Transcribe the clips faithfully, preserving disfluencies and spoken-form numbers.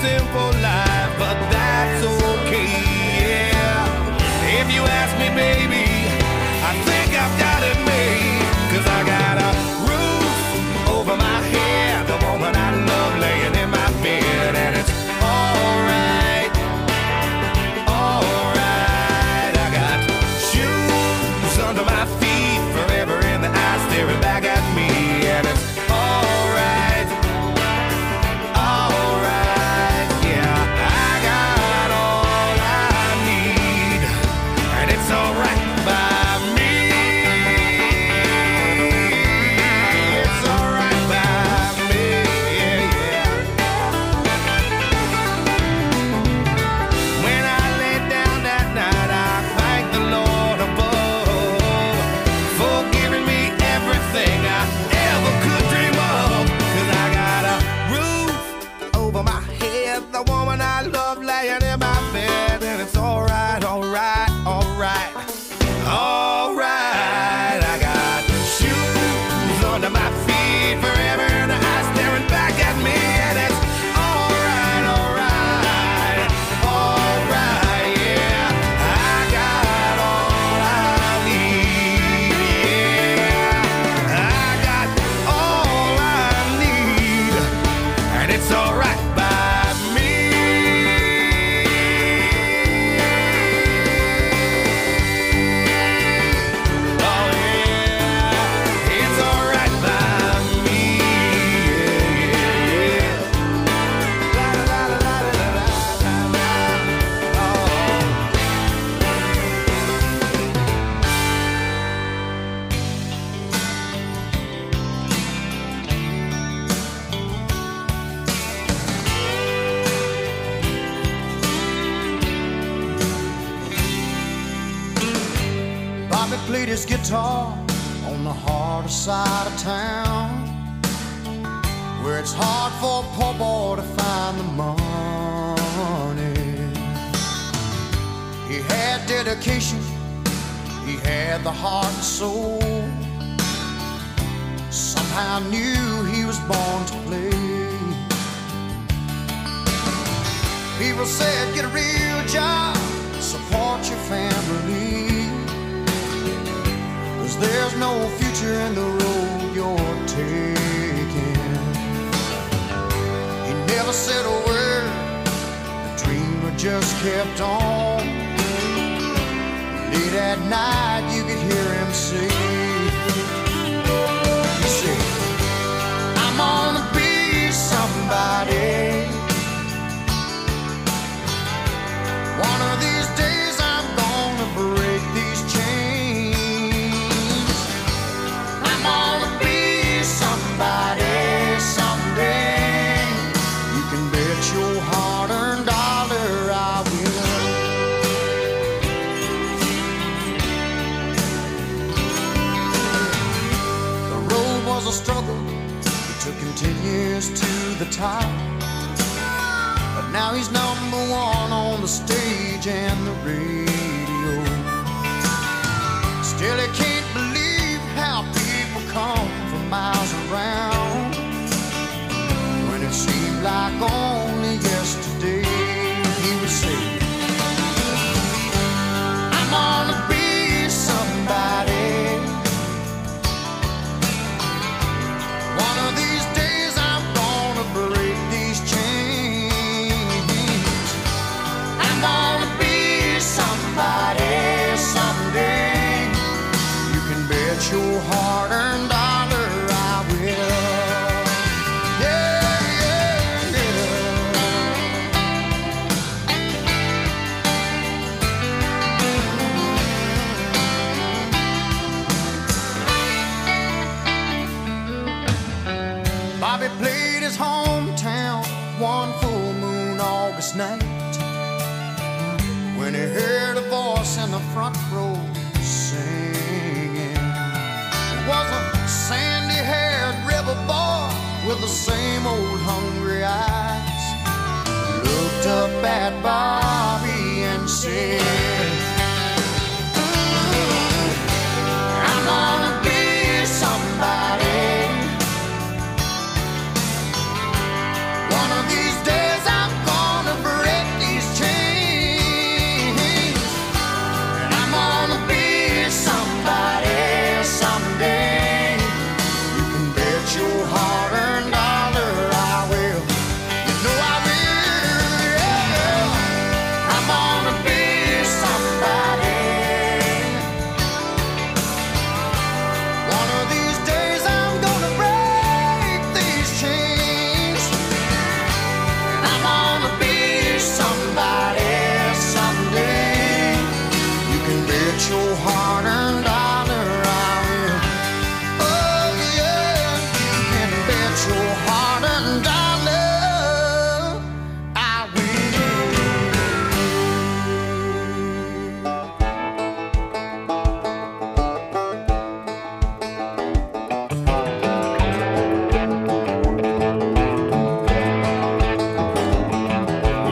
simple life, but that's okay, yeah. If you ask me, baby, I think I've got it made. Cause I got a roof over my head, the woman I love laying in my bed, and it's alright, alright. I got shoes under my feet, forever in the eyes staring back at me, and it's alright, alright, yeah. I got all I need, and it's alright by me. It's alright by me, yeah, yeah. When I lay down that night, I thank the Lord above for giving me everything I ever could dream of. Cause I got a roof over my head, the woman I love laying in my bed, and it's alright, alright, alright, alright. I got shoes under my feet, forever in the eyes staring back at me, and it's alright, alright, alright, yeah. I got all I need, yeah. I got all I need, and it's alright by me. Oh yeah, it's alright by me, yeah, yeah, yeah. La la la la la la la la. Oh. Bobby played his guitar on the harder side of town, where it's hard for a poor boy to find the money. He had dedication, he had the heart and soul. Somehow knew he was born to play. People said, get a real job, support your family, cause there's no future in the road you're taking. He never said a word, the dreamer just kept on. Late at night you could hear him say, he said, I'm gonna be somebody. One of these days I'm gonna break these chains. I'm gonna be somebody someday. You can bet your hard-earned dollar I will. The road was a struggle, it took him ten years to the top. But now he's number one on the stage and the radio. Still he can't believe how people come from miles around, when it seemed like only yesterday he would say, I'm gonna be somebody. One of these days I'm gonna break these chains. I'm gonna be somebody someday. You can bet your hard-earned dollar I will. Yeah, yeah, yeah. Bobby played his hometown one full moon August night, when he heard a voice in the front row singing. It was a sandy-haired river boy with the same old hungry eyes. He looked up at Bobby and said, I'm gonna be somebody. One of these days I'm gonna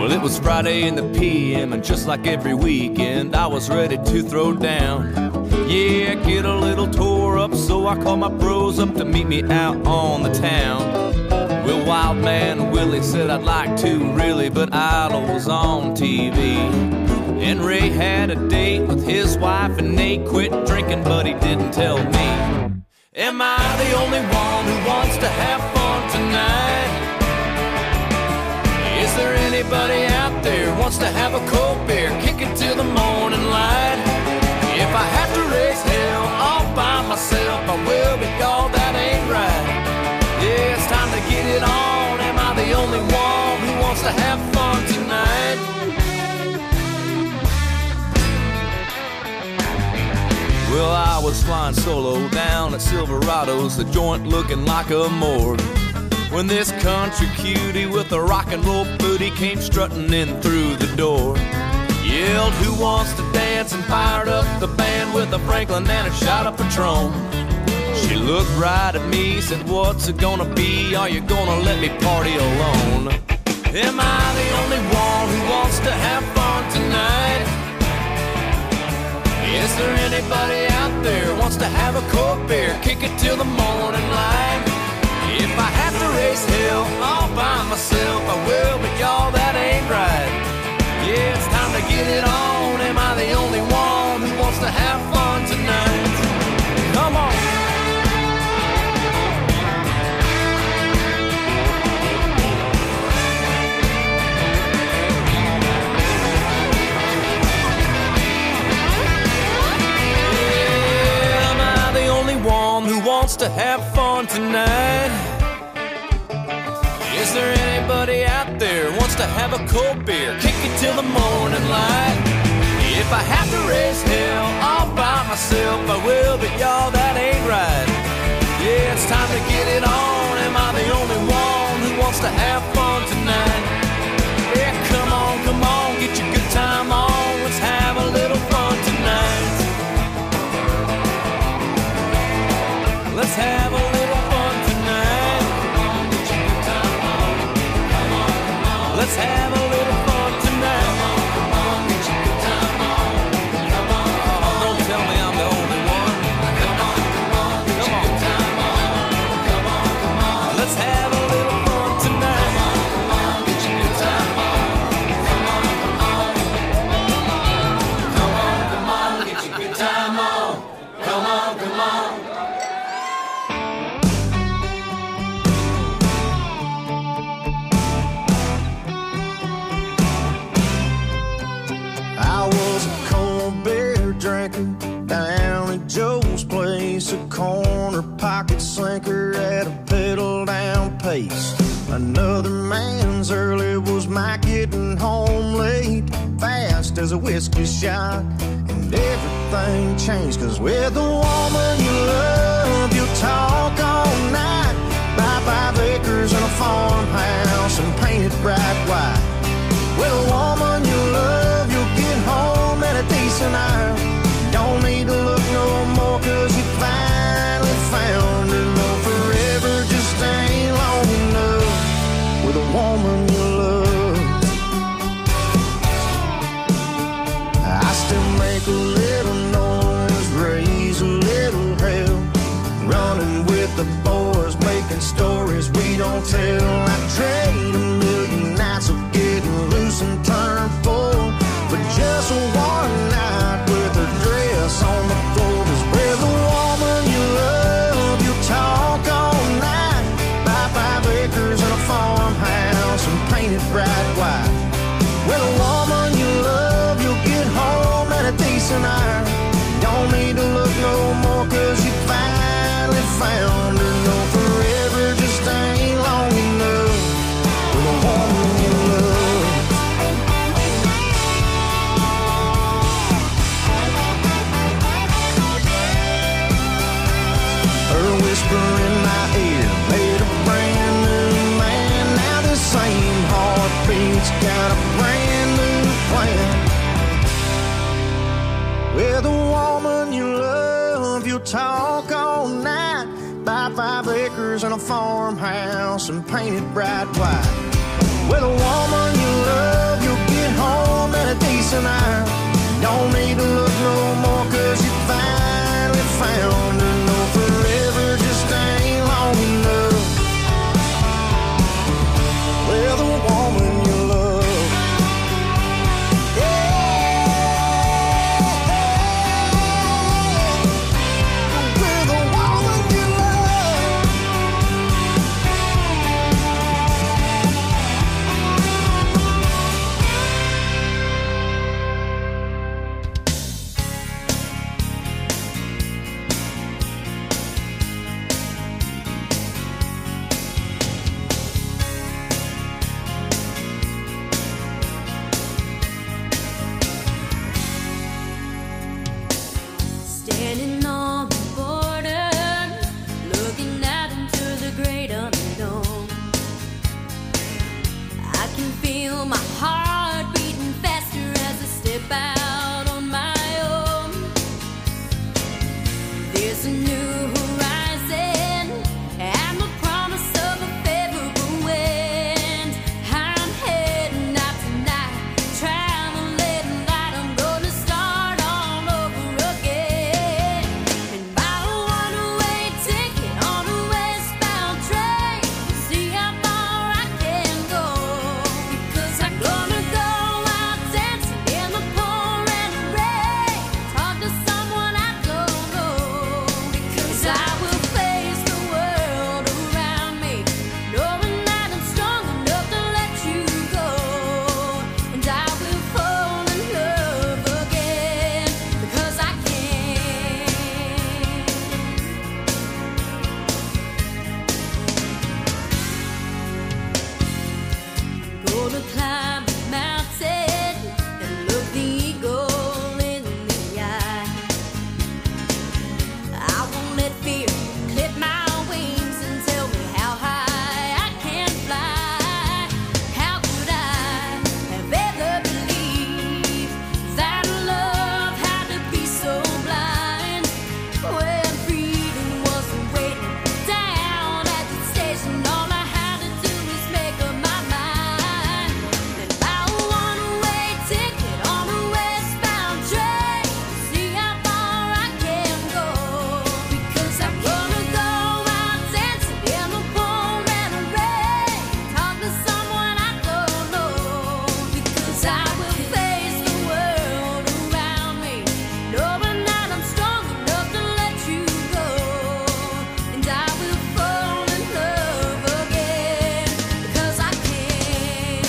Well, it was Friday in the P M, and just like every weekend, I was ready to throw down. Yeah, get a little tore up, so I called my bros up to meet me out on the town. Well, Wild Man Willie said I'd like to, really, but Idol was on T V. And Ray had a date with his wife, and Nate quit drinking, but he didn't tell me. Am I the only one who wants to have fun tonight? Is there anybody out there who wants to have a cold beer, kick it till the morning light? If I have to raise hell all by myself, I will, but y'all, that ain't right. Yeah, it's time to get it on. Am I the only one who wants to have fun tonight? Well, I was flying solo down at Silverado's, the joint looking like a morgue, when this country cutie with a rock and roll booty came strutting in through the door. Yelled, who wants to dance, and fired up the band with a Franklin and a shot of Patron. She looked right at me, said, what's it gonna be? Are you gonna let me party alone? Am I the only one who wants to have fun tonight? Is there anybody out there who wants to have a cold beer, kick it till the morning light? If I have to raise hell all by myself, I will, but y'all, that ain't right. Yeah, it's time to get it on. Am I the only one who wants to have fun tonight? Come on. Yeah, am I the only one who wants to have fun tonight? Is there anybody out there who wants to have a cold beer, kick it till the morning light? If I have to raise hell all by myself, I will, but y'all, that ain't right. Yeah, it's time to get it on. Am I the only one who wants to have fun tonight? Yeah, come on, come on, get your good time on. Let's have a little fun tonight. Let's have a little fun tonight. Let's have a little fun tonight. Come on, get your good time on. Come on, come on. Don't tell me I'm the only one. Come on, come on, get your good time on. Come on, come on. Let's have a little fun tonight. Come on, come on, get your good time on. Come on, come on. Come on, come on, get your good time on. Come on, come on. I was a cold beer drinker down at Joe's place, a corner pocket slinker at a pedal down pace. Another man's early was my getting home late, fast as a whiskey shot, and everything changed. Cause with the woman you love, you'll talk all night, buy five acres and a farmhouse and paint it bright white. With a woman you love, you'll get home at a decent hour. Don't need to look no more, cause you finally found her. No, forever just ain't long enough with a woman you love. I still make a little noise, raise a little hell, running with the boys, making stories we don't tell. I trade a million nights of getting loose and turn full for just one night with her dress on the floor. Cause with a woman you love, you'll talk all night, buy five acres and a farmhouse and paint it bright white. With a woman you love, you'll get home at a decent hour. Don't need to look no more, cause you finally found her. No, forever just ain't long enough with a woman you love. Her whisper in my ear made a brand new man. Now the same heartbeat's got a brand new plan. With a woman you love, you'll talk all night, buy five acres and a farmhouse and paint it bright white. With a woman you love, my heart beating faster as I step out on my own. There's a new horizon and the promise of a favorable wind. I'm heading out tonight, traveling light. I'm gonna start all over again and buy a one-way ticket on a westbound train. See how far I can go, because I'm gonna go out dancing in the pouring rain. Talk to someone I don't know, because I will face the world around me, knowing that I'm strong enough to let you go. And I will fall in love again, because I can. Gonna climb the mountain and look the eagle in the eye. I won't let fear clip my wings and tell me how high I can fly. How could I have ever believed that love had to be so blind, when freedom wasn't waiting down at the station? All I had to do was make up my mind and buy a one-way ticket on a westbound train. See how far I can go, because I'm gonna go out dancing in the pouring rain. Talk to someone I don't know, because I will face the world around me, knowing that I'm strong enough to let you go. And I will fall in love again, because I can.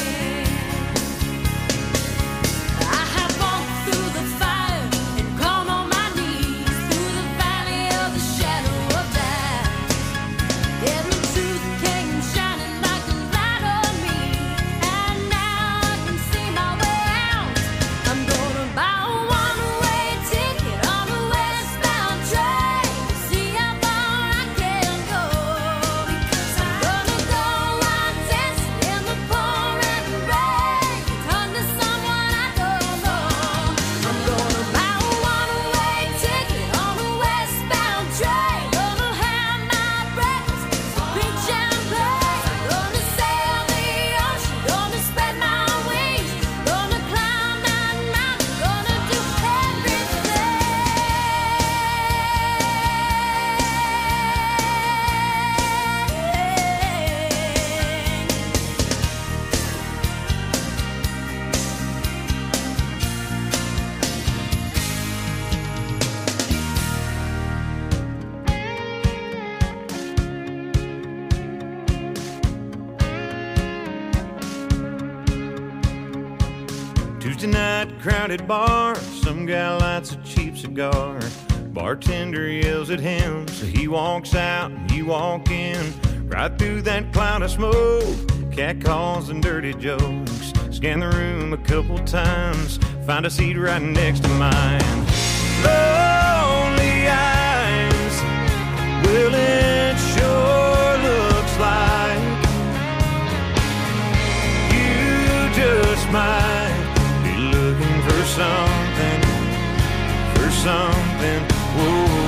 I have walked through the fire and gone on my knees, through the valley of the shadow of death. And the truth came shining like a light on me, and now I can see my way out. I'm gonna buy a one-way ticket on a westbound train. See how far I can go, because I'm gonna go out dancing in the pouring rain. Talk to someone I don't know. I'm gonna buy a one-way ticket on a westbound train. Gonna have my breakfast, drink champagne. Gonna sail the ocean, gonna spread my wings. Gonna climb that mountain, gonna do Tuesday night, crowded bar. Some guy lights a cheap cigar. Bartender yells at him, so he walks out and you walk in. Right through that cloud of smoke, cat calls and dirty jokes. Scan the room a couple times, find a seat right next to mine. Lonely eyes, well it sure looks like you just might be looking for something, for something. Whoa,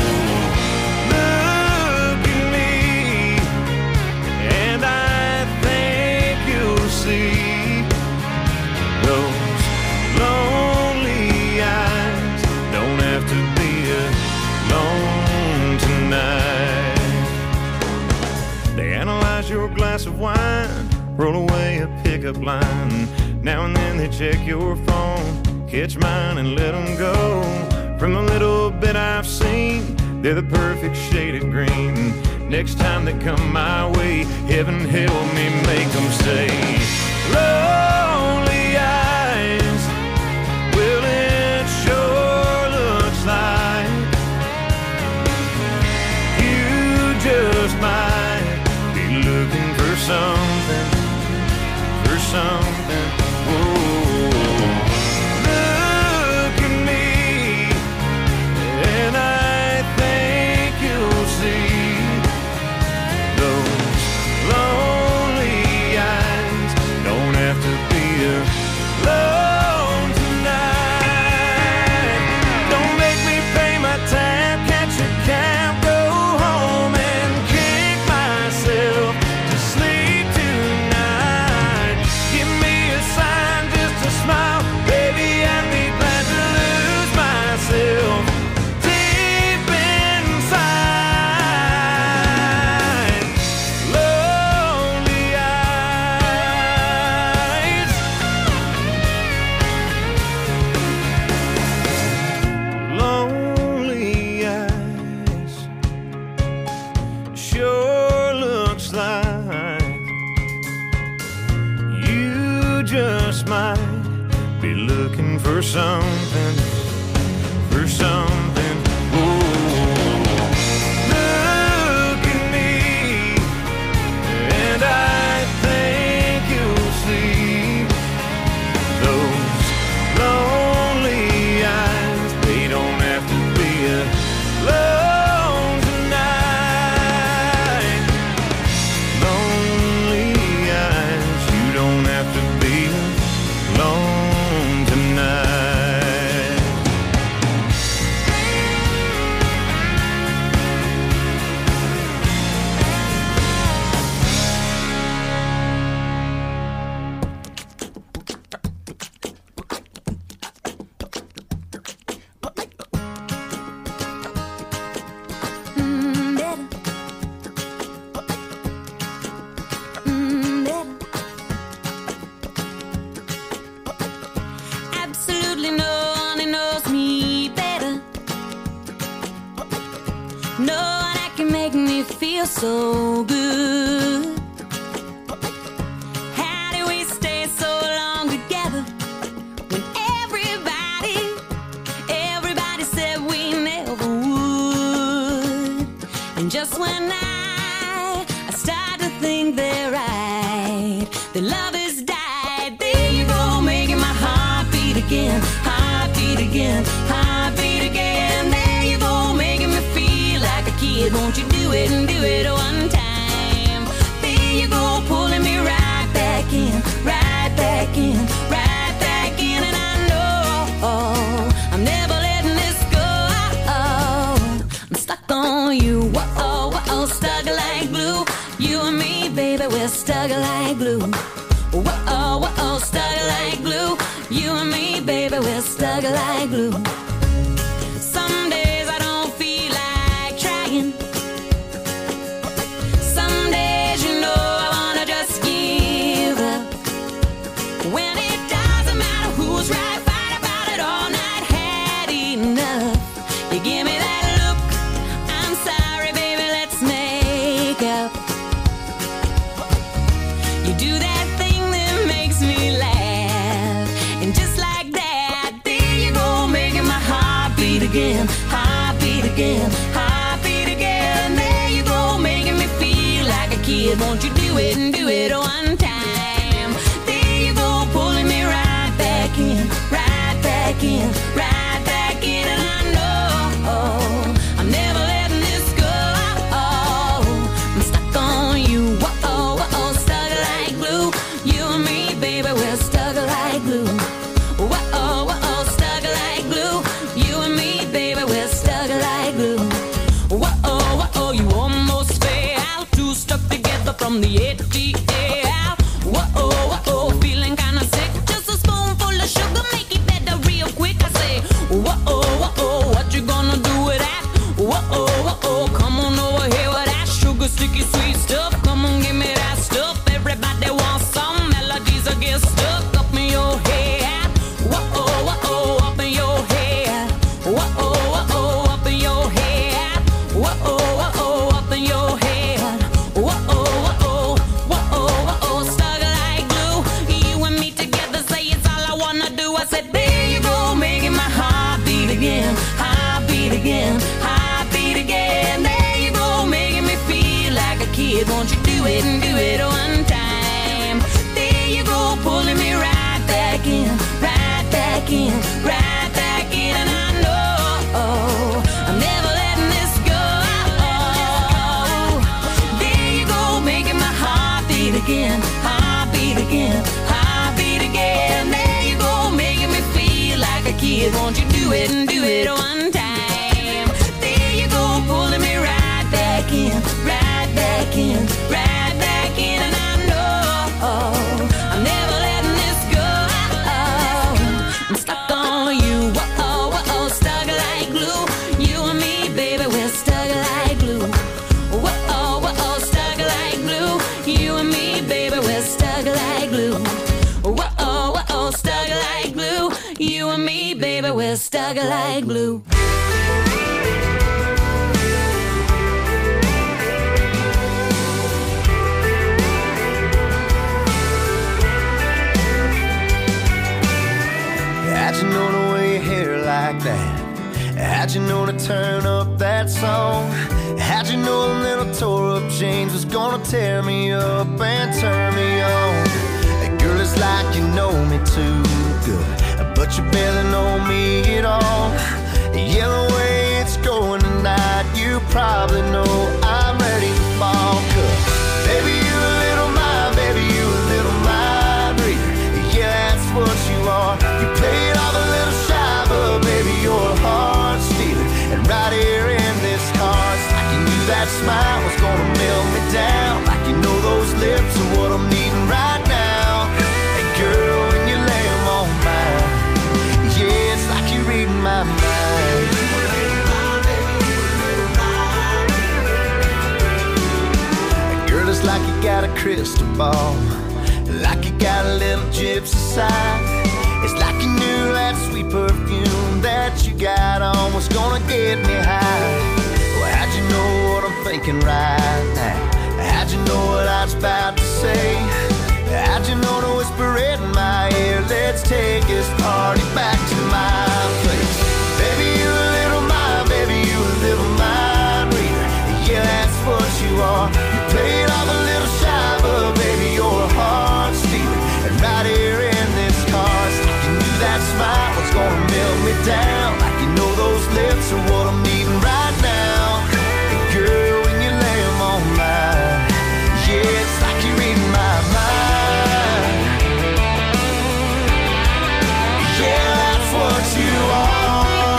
look at me, and I think you'll see those lonely eyes don't have to be alone tonight. They analyze your glass of wine, roll away a pickup line. Now and then they check your phone, catch mine and let them go. From the little bit I've seen, they're the perfect shade of green. Next time they come my way, heaven help me make them say, lonely eyes, well it sure looks like you just might be looking for something, for something. Whoa, look at me, and I think you'll see those lonely eyes don't have to be just might be looking for something, for something. Ooh. Look at me, and I think you'll see those lonely eyes. They don't have to be alone tonight. Lonely eyes, you don't have to be alone tonight. Mm, better. Mm, better. Absolutely no one who knows me better. No one that can make me feel so good. How do we stay so long together when everybody, everybody said we never would? And just when I, I start to think they're right, the love has died. There you go, making my heart beat again, heart beat again, heart beat again. There you go, making me feel like a kid. Won't you do it and do it one time? There you go, pulling me right back in, right back in, right back in. And I know I'm never letting this go. I'm stuck on you, whoa, whoa, stuck like glue. You and me, baby, we're stuck like glue. Whoa, whoa, stuck like glue. You and me, baby, we're stuck like glue. Some days I don't feel like trying. Some days, you know, I wanna just give up. When it doesn't matter who's right, fight about it all night, had enough. You give me that look, I'm sorry, baby, let's make up. You do that thing that makes me laugh, and just like that, there you go, making my heart beat again, heart beat again, heart beat again. There you go, making me feel like a kid. Won't you do it and do it one time? There you go, pulling me right back in, right back in, right back in. And I know I'm never letting this go. I'm stuck on you, whoa, whoa, stuck like glue. You and me, baby, we're stuck like glue. Whoa, whoa, stuck like glue. You and me, baby, we're stuck like glue. Whoa, whoa, you almost fell out, two stuck together from the A T L. Whoa, whoa, feeling kinda sick. Just a spoonful of sugar, make it better real quick. I say, whoa, whoa, what you gonna do with that? Whoa, whoa, come on over here with that sugar, sticky, sweet stuff. Come on, give me that stuff. Everybody wants some melodies that get stuck up in your head. Whoa, whoa, up in your head. Whoa, whoa, up in your head. Whoa, whoa, up in your head. Whoa, whoa, whoa, whoa, stuck like glue. You and me together, say it's all I wanna do. I said, there you go, making my heart beat again, heart beat again, heart beat again. There you go, making me feel like a kid. Won't you do it and do it one time? There you go, pulling me right back in, right back in, right back in. And I know I'm never letting this go. There you go, making my heart beat again, heart beat again, heart beat again. There you go, making me feel like a kid. Won't you do it and do it one time? There you go, pulling me right back in, right back in, right back in. And I know I'm never letting this go. I'm stuck on you, whoa, whoa, stuck like glue. You and me, baby, we're stuck like glue. Whoa, whoa, stuck like glue. You and me, baby, we're stuck like glue. Whoa, whoa, stuck like glue. You and me, baby, we're stuck like glue. you know to turn up that song? How'd you know a little tore up jeans was gonna tear me up and turn me on? Hey, girl, it's like you know me too good, but you barely know me at all. Yeah, the way it's going tonight, you probably know I'm ready to fall. Cause baby, you a little mind, baby, you a little mind reader. Yeah, that's what you are. You play it off a little shy, but baby, you're a heart stealer. And right here in this car, it's like you knew that smile was gonna melt me down. Like you know those lips are what I'm needing right now. Hey girl, when you lay them on mine, yeah, it's like you're reading my mind. Girl, it's like you got a crystal ball, like you got a little gypsy side. It's like you knew that sweet perfume that you got on was gonna get me high. Well, how'd you know what I'm thinking right now? How'd you know what I was about to say? How'd you know to whisper it in my ear? Let's take this party back to my place. Baby, you a little mind, baby, you a little mind reader. Yeah, that's what you are. You play it off a little shy, but baby, you're a heart stealer. And right here in this car, it's like you knew that smile was gonna melt me down. Like you know those lips are what I'm needing right now. And girl, when you lay them on mine, yeah, it's like you're reading my mind. Yeah, that's what you are.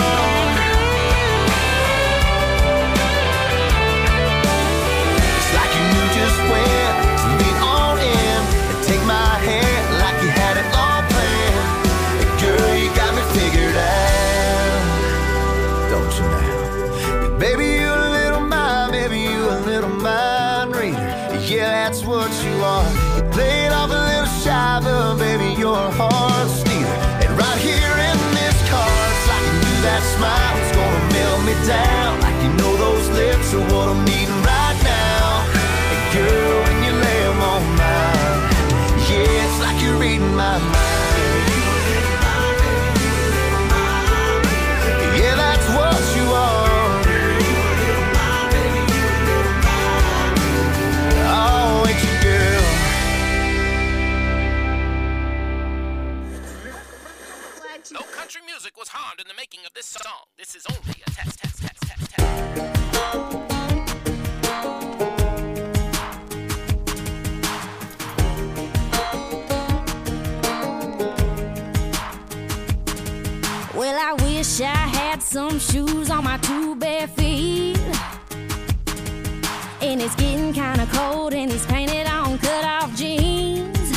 It's like you knew just when to lean on in and take my hand like you had it all planned. And girl, you got me figured out, don't you now? Baby, you a little mind, baby, you a little mind reader. Yeah, that's what you are. You play it off a little shy, but baby, you're a heart stealer. And right here in this car, it's like you knew that smile was gonna melt me down. Like you know those lips are what I'm needing right now. And girl, when you lay them on mine, yeah, it's like you're reading my mind. Yeah, that's what you are. Oh, ain't you, girl? No country music was harmed in the making of this song. This is only a test, test, test, test, test. Well, I wish I had some shoes on my two bare feet. And it's getting kinda cold in these painted on cut-off jeans.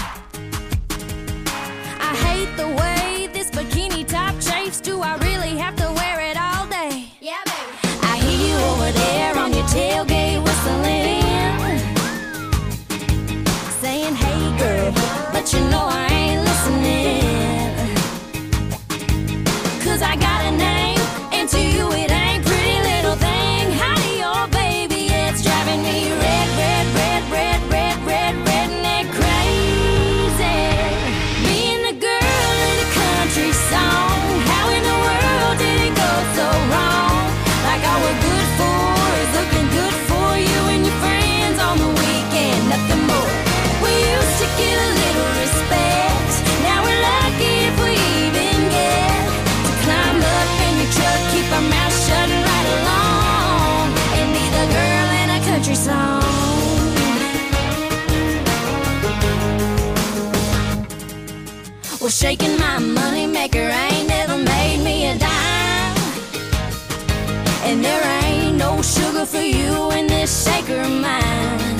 I hate the way this bikini top chafes. Do I really have to wear it all day? Yeah, baby. I hear you over there on your tailgate whistling, saying, hey girl, but you know I ain't listening. Cause I got a name, and to you it ain't pretty little thing. Howdy, your baby, it's driving me red, red, red, red, red, red, redneck crazy. Being the girl in a country song, how in the world did it go so wrong? Like all we're good for is looking good for you and your friends on the weekend, nothing more. We used to get a little respect, now we're lucky if we even get to climb up in your truck, keep our mouth shut and ride along, and be the girl in a country song. Well, shaking my money maker ain't never made me a dime, and there ain't no sugar for you in this shaker of mine.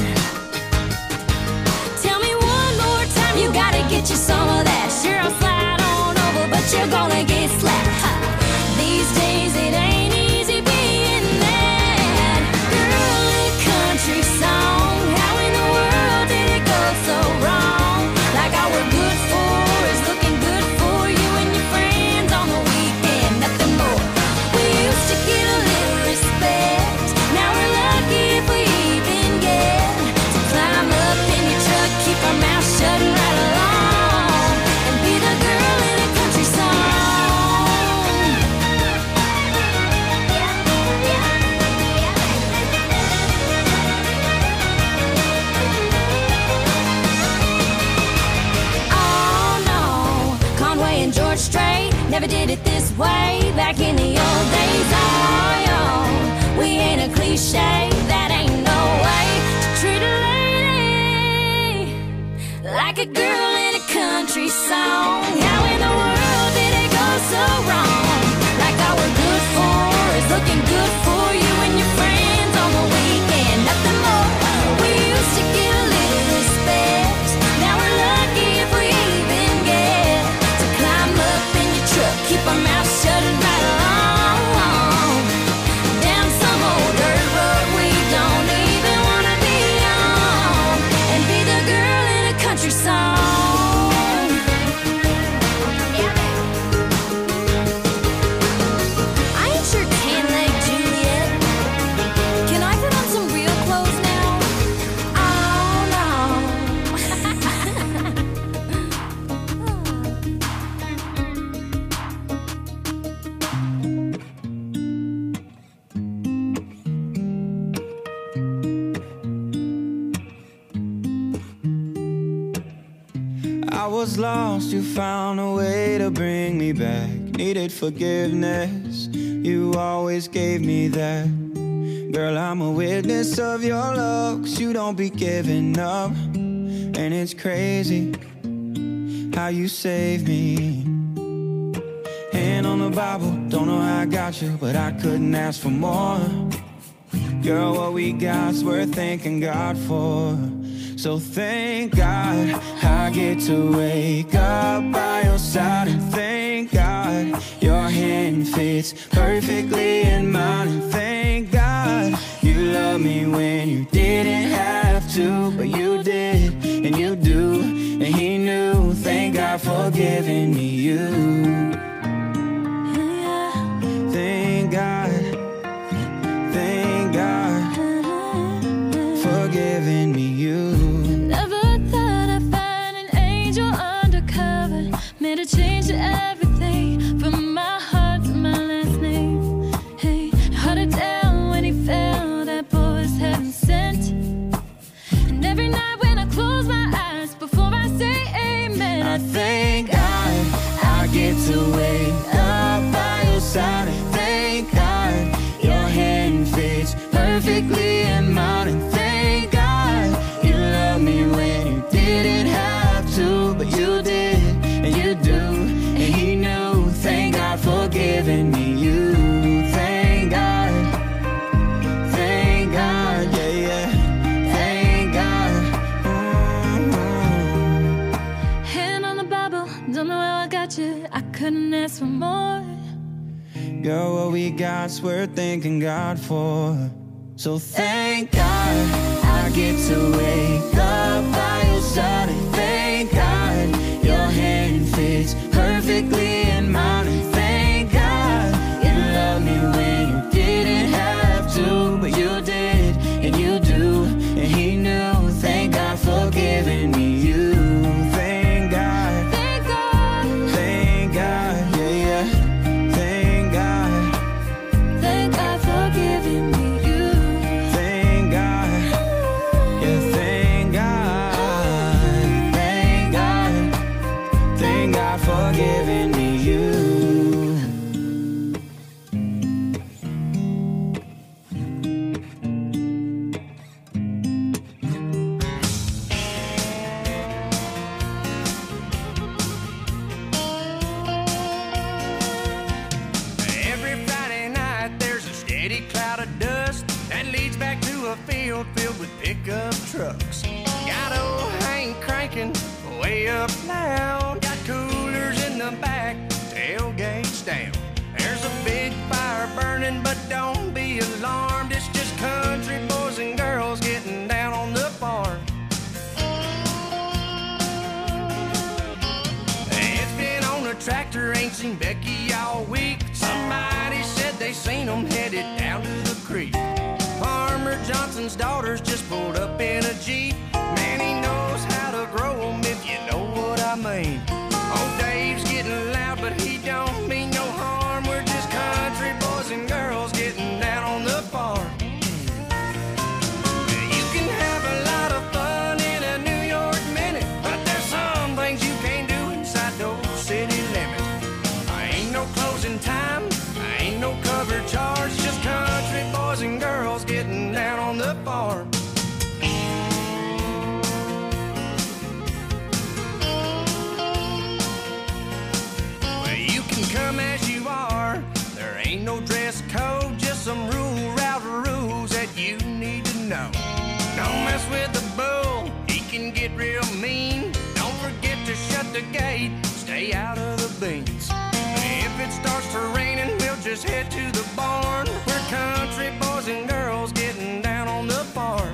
Tell me one more time, you gotta get you some of that. Sure, I'll slide on over, but you're gonna get slapped. Ha. These days it ain't easy being that girl in a country song. How in the world did it go so wrong? Like all we're good for is looking good for you and your friends on the weekend, nothing more. We used to get a little respect, now we're lucky if we even get to climb up in your truck, keep our mouth shut and ride along, never did it this way back in the old days. Oh, yo, we ain't a cliche. That ain't no way to treat a lady like a girl in a country song. How in the world did it go so wrong? Like all we're good for is looking good for you and your friends on the weekend. Nothing more. We used to get a little respect. Now we're lucky if we even get to climb up in your truck, keep our mouths shut and ride along down some old dirt road we don't even wanna be on, and be the girl in a country song. I ain't sure tan leg Juliet. Can I put on some real clothes now? Oh no. I was lost, you found a way to bring me back. Needed forgiveness, you always gave me that. Girl, I'm a witness of your love, 'cause you don't be giving up. And it's crazy how you saved me. Hand on the Bible, don't know how I got you, but I couldn't ask for more. Girl, what we got's worth thanking God for. So thank God I get to wake up by your side, and thank God your hand fits perfectly in mine, and thank God you love me when you didn't have to, but you did and you do, and He knew. Thank God for giving me you. Thank God, thank God for giving me you. Never thought I'd find an angel undercover, made a change to everything from my heart to my last name. Hey, held it down when he fell, that boy was heaven sent. And every night when I close my eyes before I say amen, I thank God I get to wake up by your side, and thank God your hand fits perfectly in mine, and thank God you love me when you didn't have to, but you did and you do, and He knew. Thank God for giving me you. Thank God, thank God, yeah, yeah, thank God. Mm-hmm. hand on the Bible, don't know how I got you, I couldn't ask for more. Girl, what we got's worth thanking God for. So thank God I get to wake up by your side, and thank God your hand fits perfectly in mine, and thank God you love me when you didn't have to, but you did and you do, and He knew. Thank God for giving me you. Thank God, Thank God, thank God, yeah, yeah, thank God. thank God for giving me you. Thank God, yeah, thank God, thank God, thank God for giving me you. Every Friday night there's a steady cloud of dust that leads back to a field filled with pickup trucks. Got old Hank cranking way up loud. Got coolers in the back, tailgates down. There's a big fire burning, but don't be alarmed. It's just country boys and girls getting down on the farm. It's been on a tractor, ain't seen Becky all week. Somebody said they seen them headed down to the creek. Farmer Johnson's daughters just pulled up in a Jeep. Man, he knows how to grow them, if you know what I mean. Old Dave's getting loud, but he don't mean no harm. We're just country boys and girls getting down on the farm. You can have a lot of fun in a New York minute, but there's some things you can't do inside those city limits. I ain't no the gate, stay out of the beans. If it starts to raining, we'll just head to the barn. We're country boys and girls getting down on the farm.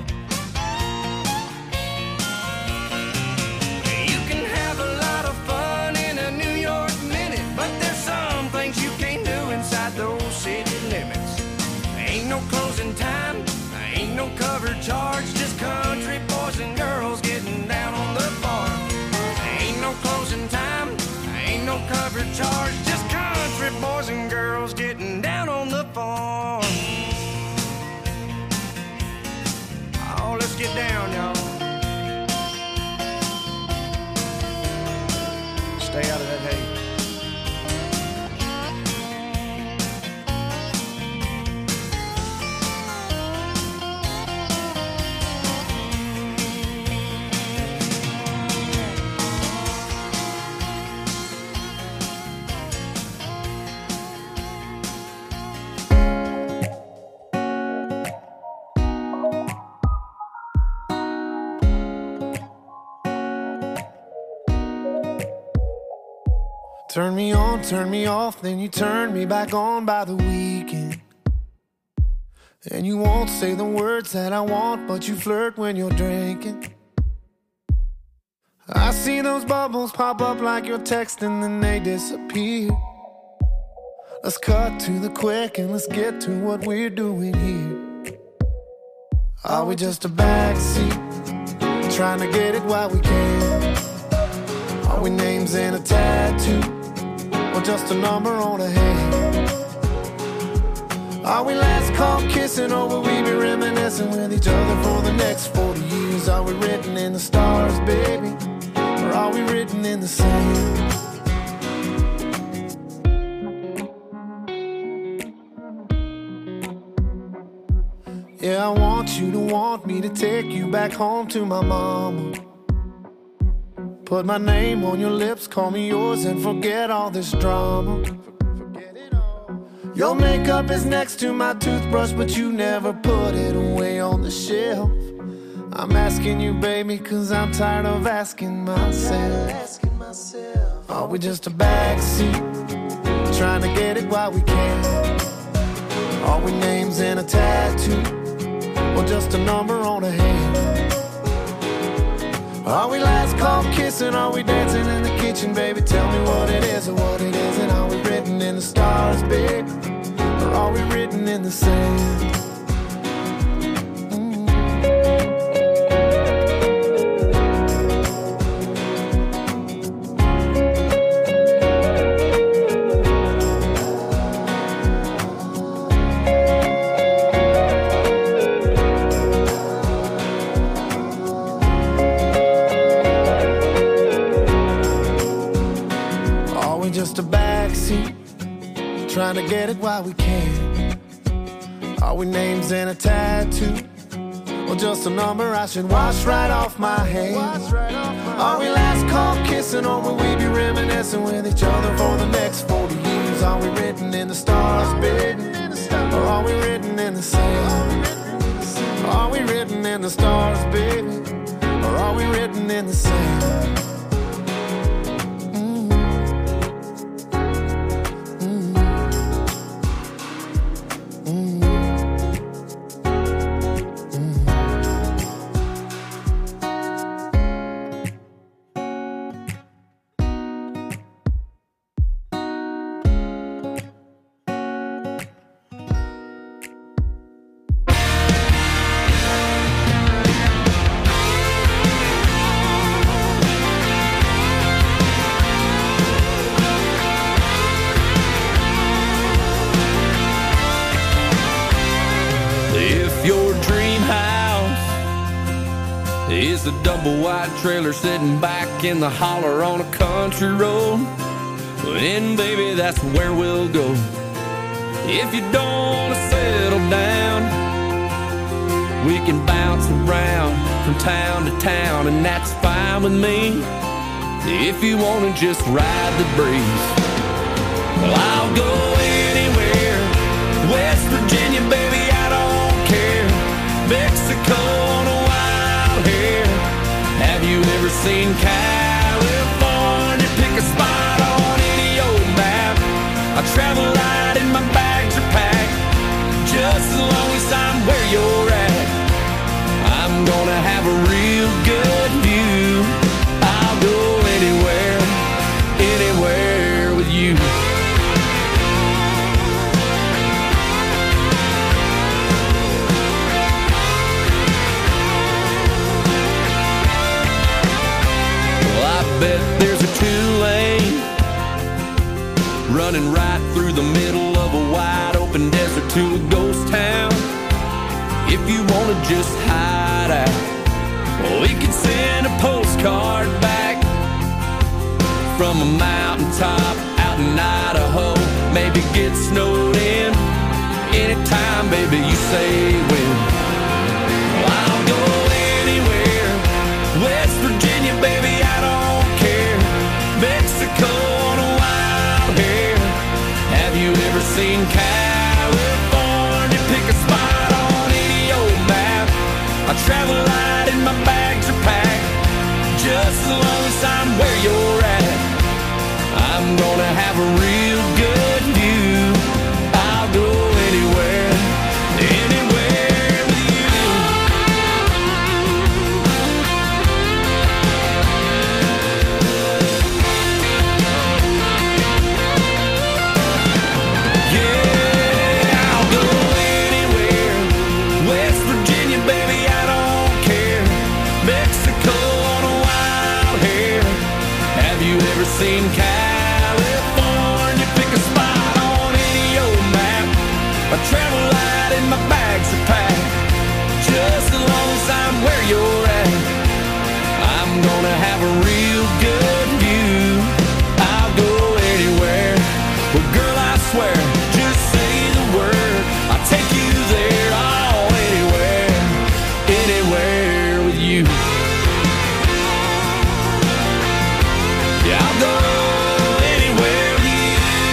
You can have a lot of fun in a New York minute, but there's some things you can't do inside those city limits. Ain't no closing time, ain't no cover charge, just country boys and girls getting down on the farm. Ain't no closing time, ain't no cover charge, just country boys and girls getting down on the farm. Oh, let's get down, y'all. Stay out of that hay. Turn me on, turn me off, then you turn me back on by the weekend. And you won't say the words that I want, but you flirt when you're drinking. I see those bubbles pop up like you're texting, then they disappear. Let's cut to the quick and let's get to what we're doing here. Are we just a backseat, trying to get it while we can? Are we names in a tattoo, or just a number on a hand? Are we last call kissing, or will we be reminiscing with each other for the next forty years? Are we written in the stars, baby, or are we written in the sand? Yeah, I want you to want me to take you back home to my mama. Put my name on your lips, call me yours, and forget all this drama. Your makeup is next to my toothbrush, but you never put it away on the shelf. I'm asking you, baby, cause I'm tired of asking myself. Are we just a backseat, trying to get it while we can? Are we names in a tattoo, or just a number on a hand? Are we last call kissing? Are we dancing in the kitchen, baby? Tell me what it is or what it isn't. Are we written in the stars, baby, or are we written in the sand? Just a backseat, trying to get it while we can. Are we names in a tattoo, or just a number I should wash right off my hand? Are we last call kissing, or will we be reminiscing with each other for the next forty years? Are we written in the stars, baby, or are we written in the sand? Are we written in the stars, baby, or are we written in the sand? Is a double wide trailer sitting back in the holler on a country road? Then baby, that's where we'll go. If you don't want to settle down, we can bounce around from town to town, and that's fine with me. If you want to just ride the breeze, well, I'll go anywhere. West Virginia, baby, I don't care. Mexico on a wild hair. Have you ever seen California running right through the middle of a wide open desert to a ghost town. If you wanna just hide out, well, we can send a postcard back from a mountaintop out in Idaho. Maybe get snowed in anytime, baby, you say when. Well, I'll go anywhere. West Virginia, baby, I don't care. Mexico on a wild hair. Have you ever seen California? Pick a spot on any old map. I travel light and my bags are packed. Just as long as I'm where you're at, I'm gonna have a real good view. I'll go anywhere, anywhere with you. Yeah, I'll go anywhere. West Virginia, baby, I don't care. Mexico on a wild hair. Have you ever seen California? Pick a spot on any old map. I travel light and my bags are packed. Just as long as I'm where you're at, I'm gonna have a real good view. I'll go anywhere. Well, girl, I swear, just say the word, I'll take you there. Oh, anywhere, anywhere with you. Yeah, I'll go anywhere with you.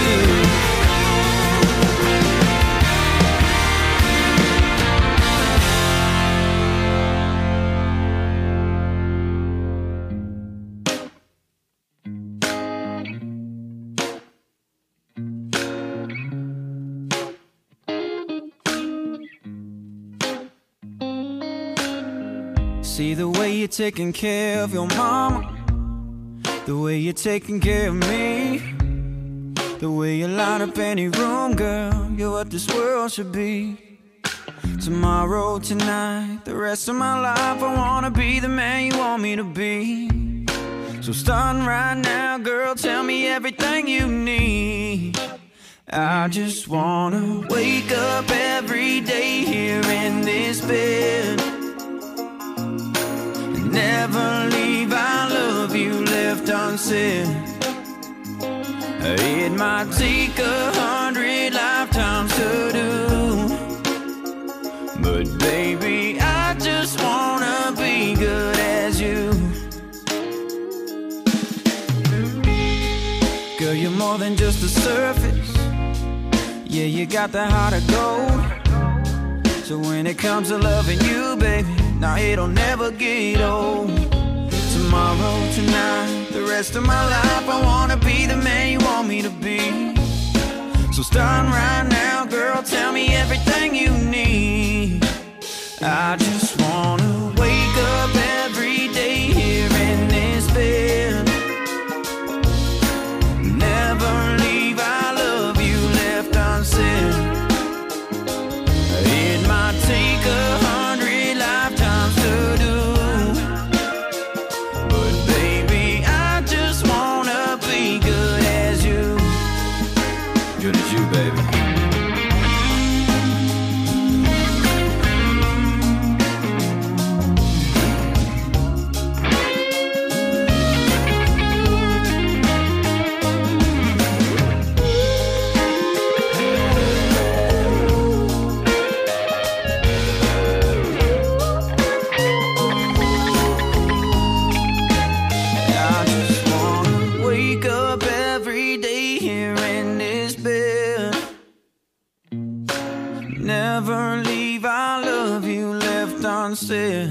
See the way you're taking care of your mama, the way you're taking care of me, the way you light up any room, girl, you're what this world should be. Tomorrow, tonight, the rest of my life, I wanna be the man you want me to be. So starting right now, girl, tell me everything you need. I just wanna wake up every day here in this bed, never leave our love you left unsaid. It might take a hundred lifetimes to do, but baby, I just wanna be good as you. Girl, you're more than just the surface. Yeah, you got the heart of gold. So when it comes to loving you, baby, now it'll never get old. Tomorrow, tonight, the rest of my life, I wanna be the man you want me to be. So starting right now, girl, tell me everything you need. I just wanna wake up every day here in this bed, never leave our love you left unsaid. It might take a hundred lifetimes to do, but baby, I just wanna be good as you. Good as you, baby. Never leave our love you left unsaid.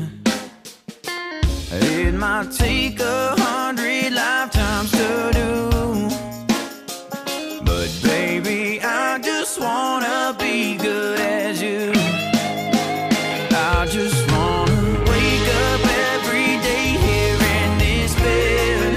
It might take a hundred lifetimes to do, but baby, I just wanna be good as you. I just wanna wake up every day here in this bed,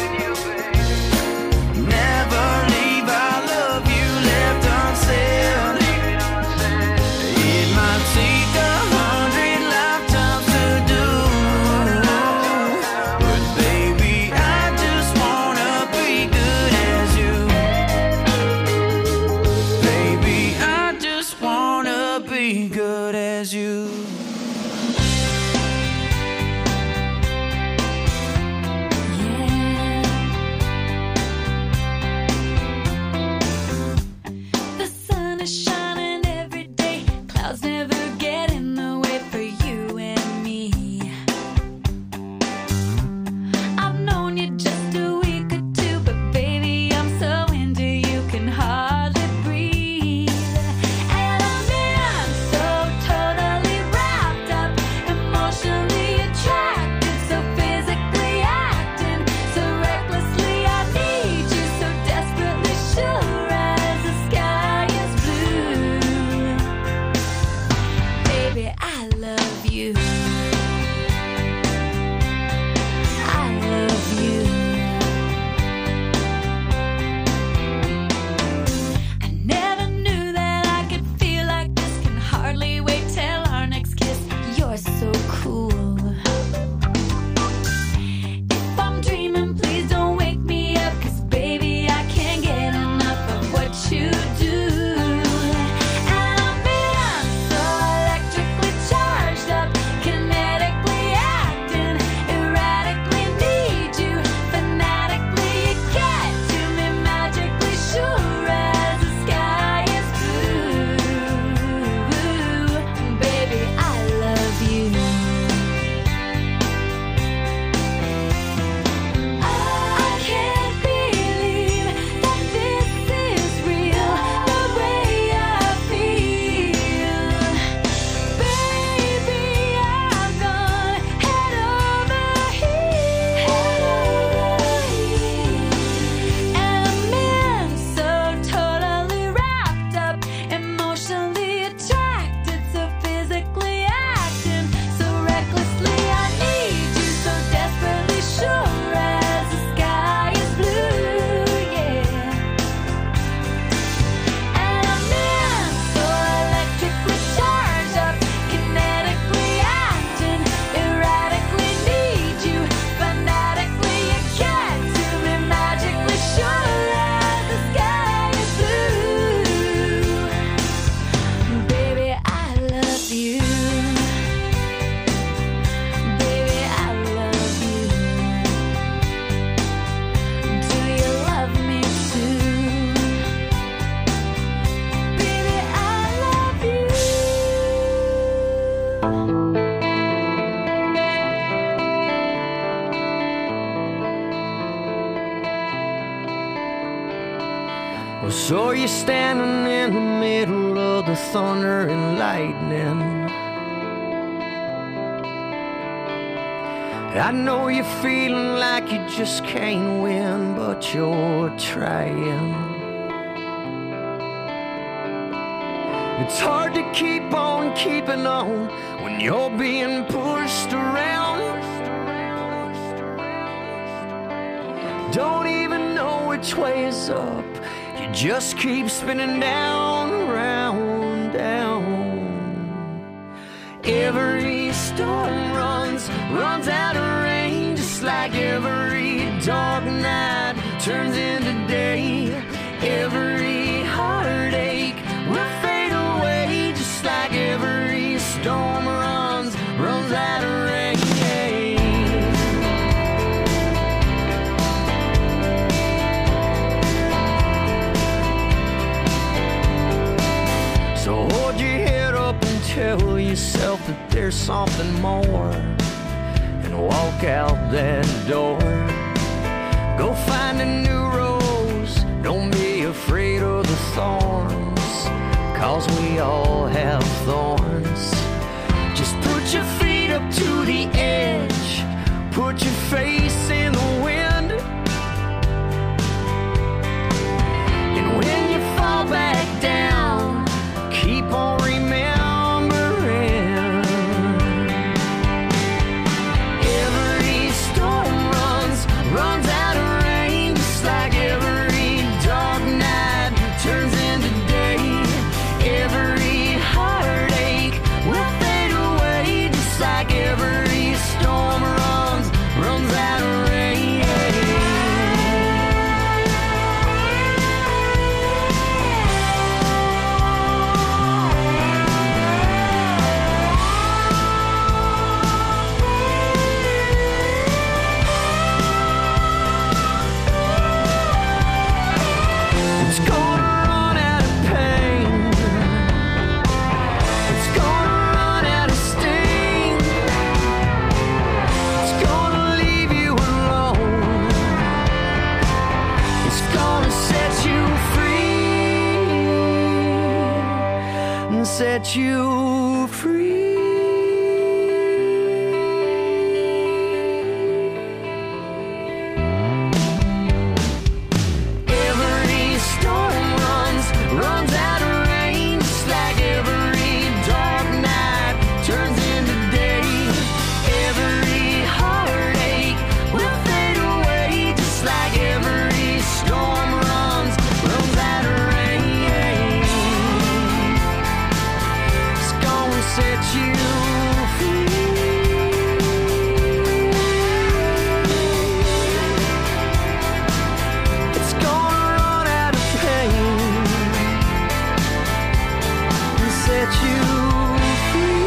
never leave our love you left unsaid. It might take a hundred lifetimes to do, but baby, Well, so you're standing in the middle of the thunder and lightning. I know you're feeling like you just can't win, but you're trying. It's hard to keep on keeping on when you're being pushed around. Don't even know which way is up. You just keep spinning down, round, down. Every storm runs, runs out of rain, just like every dark night turns into day. Every heartache will fade away, just like every storm runs, runs out of rain. So hold your head up and tell yourself that there's something more, and walk out that door. Go find a new rose, don't be afraid of the thorns, cause we all have thorns. Just put your feet up to the edge, put your face in the wind, and when you fall back down, keep on remembering. Every storm runs, runs out of rain, just like every dark night turns into day. Every heartache will fade away, just like every storm runs, runs out of rain. It's gonna run out of pain. It's gonna run out of sting. It's gonna leave you alone. It's gonna set you free and set you free. Every storm runs, runs out of rain, just like every dark night turns into day. Every heartache will fade away, just like every storm runs, runs out of rain. It's gonna set you free. It's gonna run out of pain and set you free.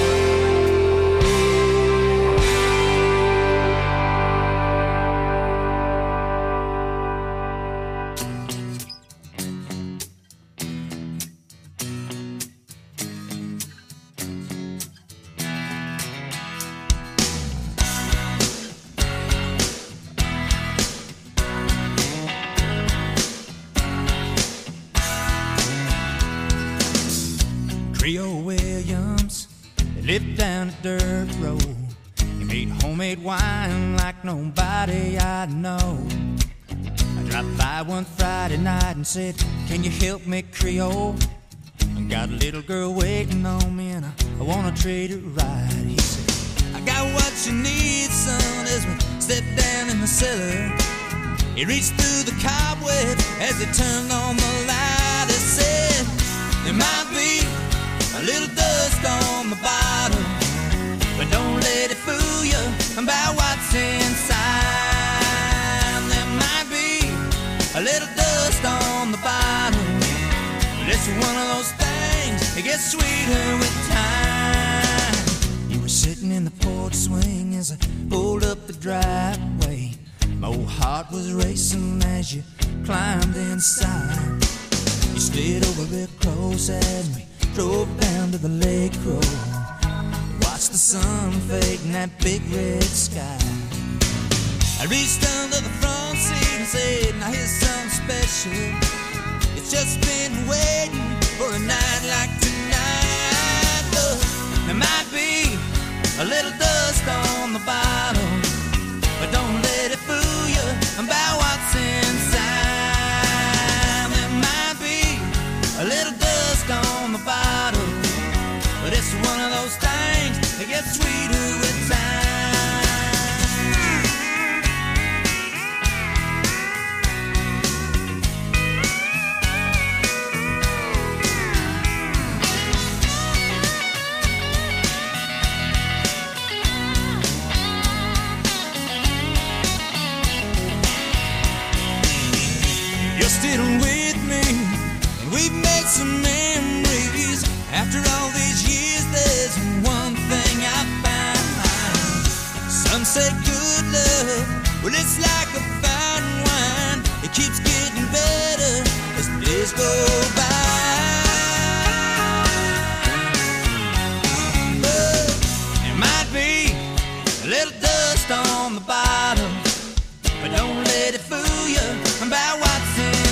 Creole Williams lived down a dirt road. He made homemade wine like nobody I know. I dropped by one Friday night and said, can you help me, Creole? I got a little girl waiting on me and I, I wanna treat her right. He said, I got what you need, son, as we stepped down in the cellar. He reached through the cobweb as he turned on the light. He said, there might be a little dust on the bottom, but don't let it fool you about what's inside. There might be a little dust on the bottom, but it's one of those things that gets sweeter with time. You were sitting in the porch swing as I pulled up the driveway. My old heart was racing as you climbed inside. You slid over real close as we drove down to the lake road. Watched the sun fade in that big red sky. I reached under the front seat and said, now here's something special. just been waiting for a night like tonight. Look, there might be a little dust on the bottle, but don't let it fool you about what's inside. There might be a little dust on the bottle, but it's one of those things that gets sweeter with time. You're still with me, and we've made some memories. After all these years, there's one thing I found. Some say good love, well, it's like a fine wine. It keeps getting better as the days go by. But there might be a little dust on the bottom, but don't let it fool you about what's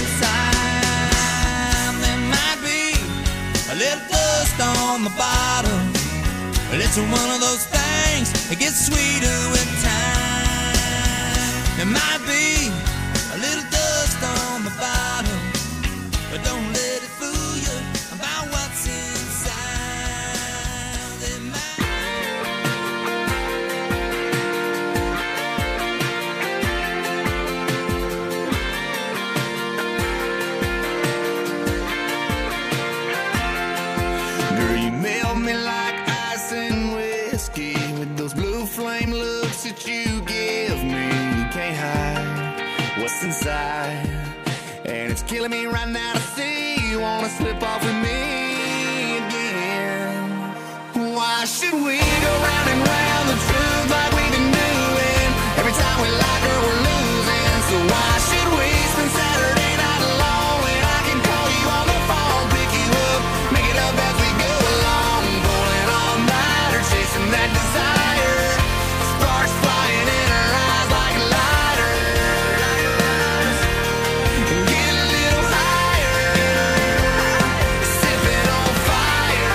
inside. There might be a little dust on the bottom, but it's one of those things that gets sweeter with time. There might be a little dust on the bottom, but don't let it fool you about what's inside. There might Girl, you melt me like ice and whiskey with those blue flame looks that you give me. You can't hide what's inside, and it's killing me right now to see you wanna slip off with me again. Why should we go round and round the truth like we've been doing? Every time we like her, we're losing. So why should we spend Saturday night alone when I can call you on the phone, pick you up, make it up as we go along, pulling all nighter, chasing that desire, sparks flying in her eyes like lighters. Get a little higher, sipping on fire.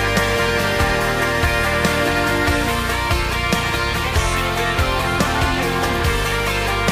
Sipping on fire.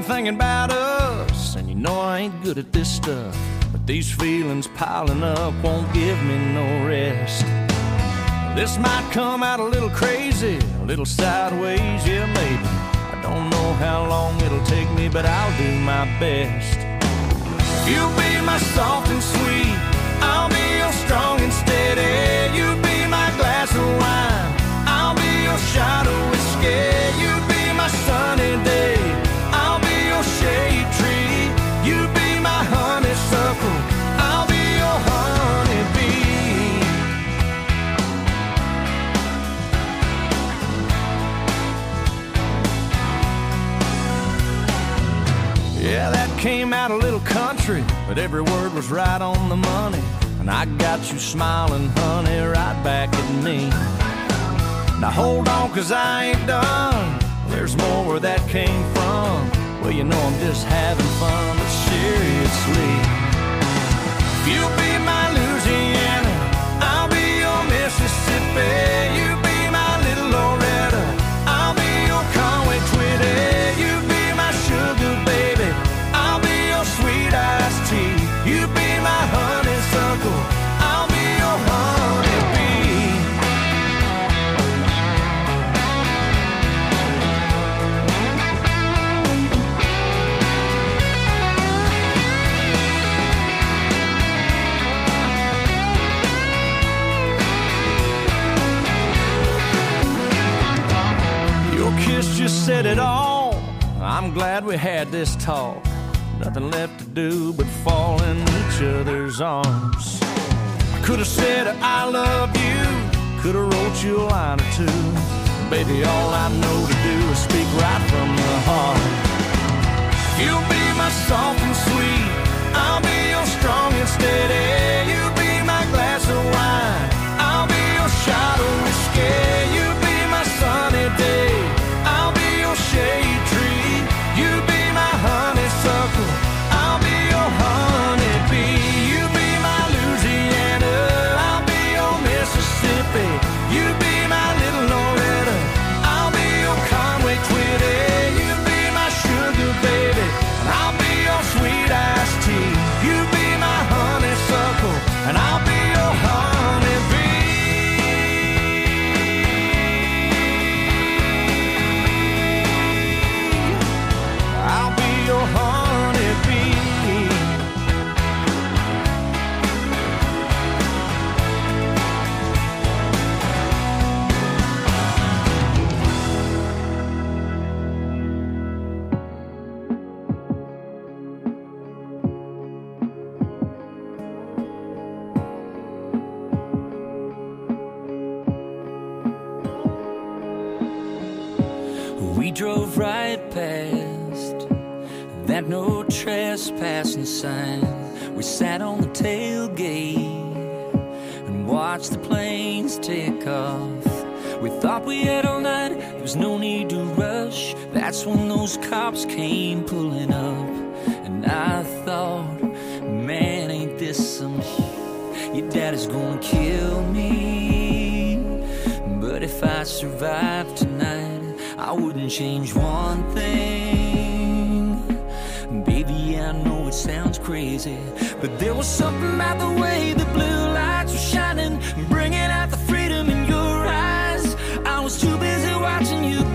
been thinking about us, and you know I ain't good at this stuff, but these feelings piling up won't give me no rest. This might come out a little crazy, a little sideways, yeah maybe. I don't know how long it'll take me, but I'll do my best. You'll be my soft and sweet, I'll be your strong and steady. You be my glass of wine, I'll be your shot of whiskey. You be my sunny day, I'll be your shade tree. You be my honeysuckle, I'll be your honeybee. Yeah, that came out a little country, but every word was right on the money. And I got you smiling, honey, right back at me. Now hold on, cause I ain't done. There's more where that came from. Well, you know I'm just having fun, but seriously. You'll be my Louisiana, I'll be your Mississippi. You be my little Loretta, I'll be your Conway Twitty. You be my sugar baby, I'll be your sweet iced tea. You be my honeysuckle, I'll be your honeybee. Your kiss just said it all. I'm glad we had this talk. Nothing left to do but fall in each other's arms. I could have said I love you, could have wrote you a line or two. Baby, all I know to do is speak right from the heart. You'll be my soft and sweet, I'll be your strong and steady. You be my glass of wine, I'll be your shot of whiskey. You be my sunny day, I'll be your shade tree. You be my honeysuckle, I'll be your honeybee. You be my Louisiana, I'll be your Mississippi. You be my little Loretta, I'll be your Conway Twitty. You be my sugar baby, and I'll be your sweet iced tea. You be my honeysuckle, and I'll be your honeybee. I'll be your honeybee. We drove right past that no trespassing sign. We sat on the tailgate and watched the planes take off. We thought we had all night, there was no need to rush. That's when those cops came pulling up. And I thought, man, ain't this some shit? Your daddy's gonna kill me. But if I survive tonight, I wouldn't change one thing. Baby, I know it sounds crazy, but there was something about the way the blue lights were shining, bringing out the freedom in your eyes. I was too busy watching you